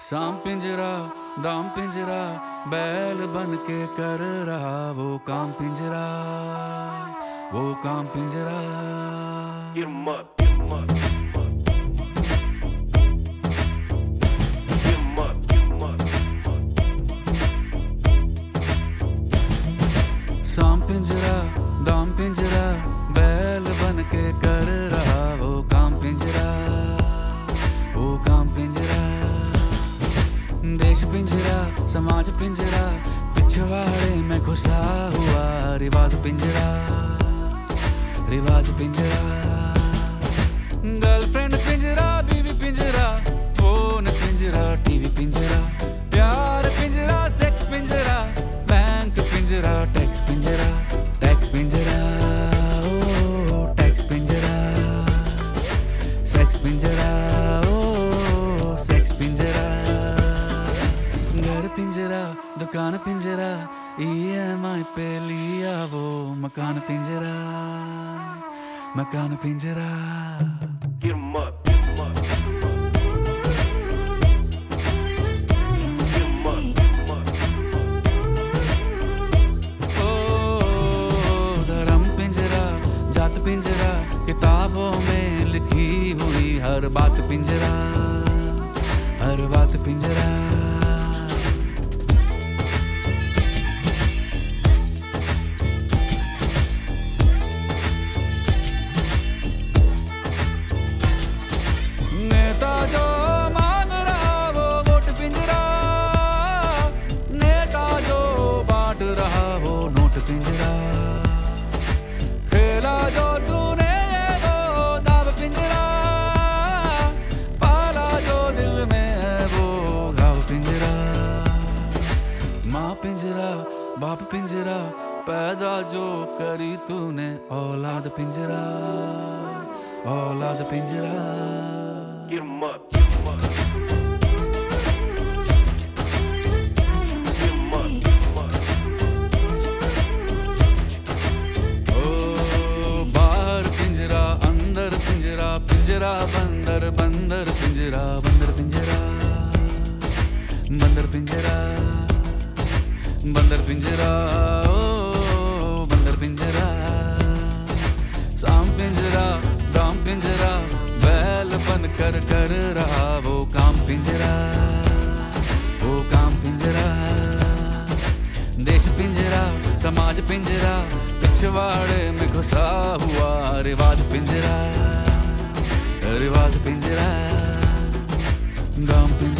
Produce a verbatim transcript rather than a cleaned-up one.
सांप पिंजरा दाम पिंजरा बैल बन के कर रहा वो काम पिंजरा वो काम पिंजरा। Get 'em up, get 'em up, get 'em up. Get 'em up, get 'em up. सांप पिंजरा दाम पिंजरा बैल बन के कर रहा वो काम पिंजरा वो काम पिंजरा। देश पिंजरा समाज पिंजरा पिछवाड़े में घुसा हुआ रिवाज पिंजरा रिवाज पिंजरा। गर्लफ्रेंड पिंजरा बीवी पिंजरा फोन पिंजरा टीवी पिंजरा प्यार पिंजरा सेक्स पिंजरा बैंक पिंजरा टैक्स पिंजरा टैक्स पिंजरा ओ टैक्स पिंजरा सेक्स पिंजरा ओ सेक्स पिंजरा। घर पिंजरा दुकान पिंजरा ईएमआई पे लिया वो मकान पिंजरा मकान पिंजरा। Get 'em up, get 'em up. Get 'em up, get 'em up. ओ धर्म पिंजरा जात पिंजरा किताबों में लिखी हुई हर बात पिंजरा हर बात पिंजरा। नेता जो मांग रहा वो वोट पिंजरा नेता जो बांट रहा वो नोट पिंजरा। खेला जो तूने ये वो दाव पिंजरा पाला जो दिल में है वो घाव पिंजरा। माँ पिंजरा बाप पिंजरा पैदा जो करी तूने औलाद पिंजरा औलाद पिंजरा। Get 'em up, get 'em up. Get 'em up, get 'em up. ओ बाहर पिंजरा अंदर पिंजरा पिंजरा बंदर बंदर पिंजरा बंदर पिंजरा बंदर पिंजरा बंदर पिंजरा ओ बंदर पिंजरा। सांप पिंजरा दाम पिंजरा बैल बन कर कर रहा वो काम पिंजरा वो काम पिंजरा। देश पिंजरा समाज पिंजरा पिछवाड़े में घुसा हुआ रिवाज पिंजरा रिवाज पिंजरा दाम पिंजरा।